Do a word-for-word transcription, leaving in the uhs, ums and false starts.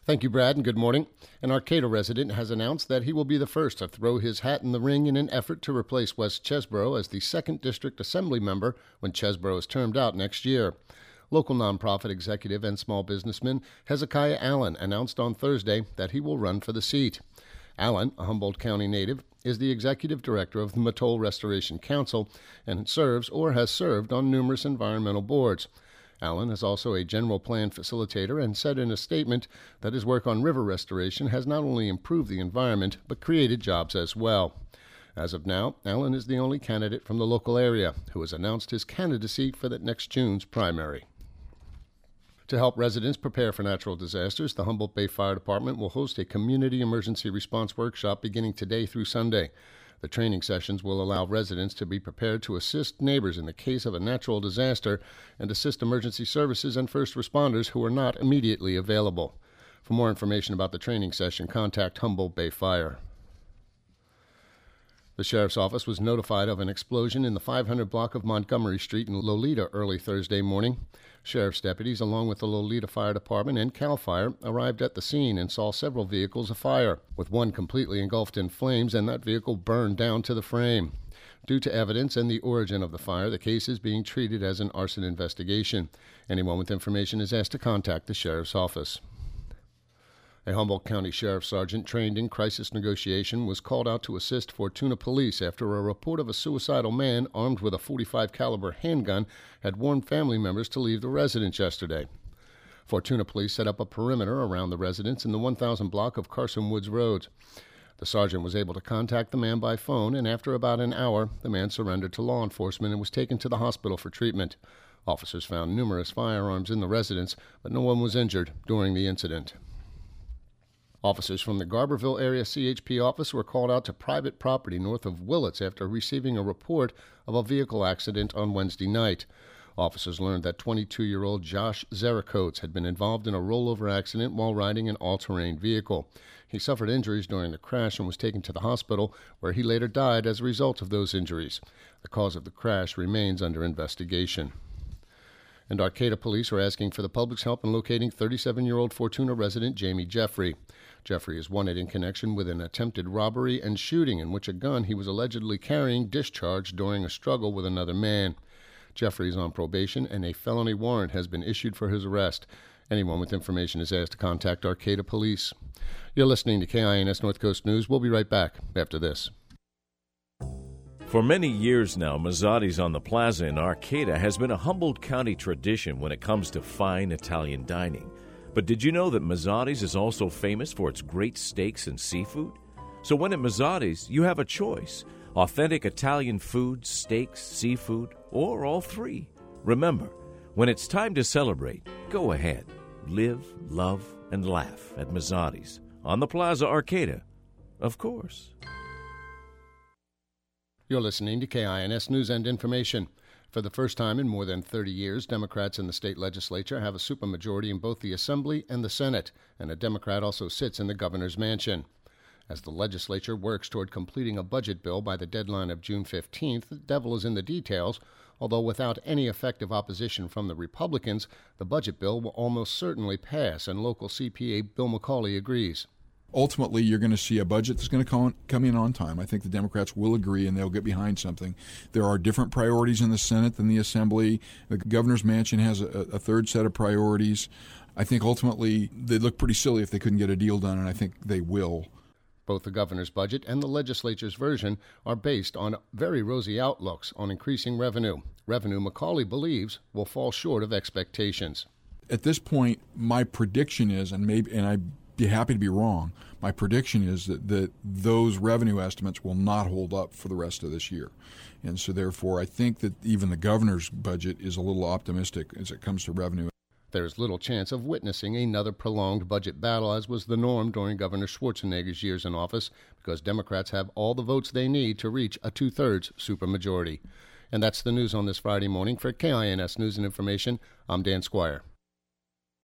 Thank you, Brad, and good morning. An Arcata resident has announced that he will be the first to throw his hat in the ring in an effort to replace Wes Chesbro as the second District Assembly member when Chesbro is termed out next year. Local nonprofit executive and small businessman Hezekiah Allen announced on Thursday that he will run for the seat. Allen, a Humboldt County native, is the executive director of the Mattole Restoration Council and serves or has served on numerous environmental boards. Allen is also a general plan facilitator and said in a statement that his work on river restoration has not only improved the environment but created jobs as well. As of now, Allen is the only candidate from the local area who has announced his candidacy for the next June's primary. To help residents prepare for natural disasters, the Humboldt Bay Fire Department will host a community emergency response workshop beginning today through Sunday. The training sessions will allow residents to be prepared to assist neighbors in the case of a natural disaster and assist emergency services and first responders who are not immediately available. For more information about the training session, contact Humboldt Bay Fire. The sheriff's office was notified of an explosion in the five hundred block of Montgomery Street in Loleta early Thursday morning. Sheriff's deputies, along with the Loleta Fire Department and CAL FIRE, arrived at the scene and saw several vehicles afire, with one completely engulfed in flames and that vehicle burned down to the frame. Due to evidence and the origin of the fire, the case is being treated as an arson investigation. Anyone with information is asked to contact the sheriff's office. A Humboldt County Sheriff Sergeant trained in crisis negotiation was called out to assist Fortuna Police after a report of a suicidal man armed with a forty-five caliber handgun had warned family members to leave the residence yesterday. Fortuna Police set up a perimeter around the residence in the one thousand block of Carson Woods Road. The sergeant was able to contact the man by phone, and after about an hour, the man surrendered to law enforcement and was taken to the hospital for treatment. Officers found numerous firearms in the residence, but no one was injured during the incident. Officers from the Garberville Area C H P office were called out to private property north of Willits after receiving a report of a vehicle accident on Wednesday night. Officers learned that twenty-two-year-old Josh Zeracotes had been involved in a rollover accident while riding an all-terrain vehicle. He suffered injuries during the crash and was taken to the hospital, where he later died as a result of those injuries. The cause of the crash remains under investigation. And Arcata police are asking for the public's help in locating thirty-seven-year-old Fortuna resident Jamie Jeffrey. Jeffrey is wanted in connection with an attempted robbery and shooting in which a gun he was allegedly carrying discharged during a struggle with another man. Jeffrey is on probation and a felony warrant has been issued for his arrest. Anyone with information is asked to contact Arcata Police. You're listening to K I N S North Coast News. We'll be right back after this. For many years now, Mazzotti's on the Plaza in Arcata has been a Humboldt County tradition when it comes to fine Italian dining. But did you know that Mazzotti's is also famous for its great steaks and seafood? So when at Mazzotti's, you have a choice: authentic Italian food, steaks, seafood, or all three. Remember, when it's time to celebrate, go ahead. Live, love, and laugh at Mazzotti's on the Plaza Arcata, of course. You're listening to K I N S News and Information. For the first time in more than thirty years, Democrats in the state legislature have a supermajority in both the Assembly and the Senate, and a Democrat also sits in the governor's mansion. As the legislature works toward completing a budget bill by the deadline of June fifteenth, the devil is in the details. Although without any effective opposition from the Republicans, the budget bill will almost certainly pass, and local C P A Bill McCauley agrees. Ultimately, you're going to see a budget that's going to come, come in on time. I think the Democrats will agree and they'll get behind something. There are different priorities in the Senate than the Assembly. The governor's mansion has a, a third set of priorities. I think ultimately they'd look pretty silly if they couldn't get a deal done, and I think they will. Both the governor's budget and the legislature's version are based on very rosy outlooks on increasing revenue. Revenue McCauley believes will fall short of expectations. At this point, my prediction is, and maybe, and I be happy to be wrong, my prediction is that, that those revenue estimates will not hold up for the rest of this year. And so therefore, I think that even the governor's budget is a little optimistic as it comes to revenue. There is little chance of witnessing another prolonged budget battle, as was the norm during Governor Schwarzenegger's years in office, because Democrats have all the votes they need to reach a two-thirds supermajority. And that's the news on this Friday morning. For K I N S News and Information, I'm Dan Squire.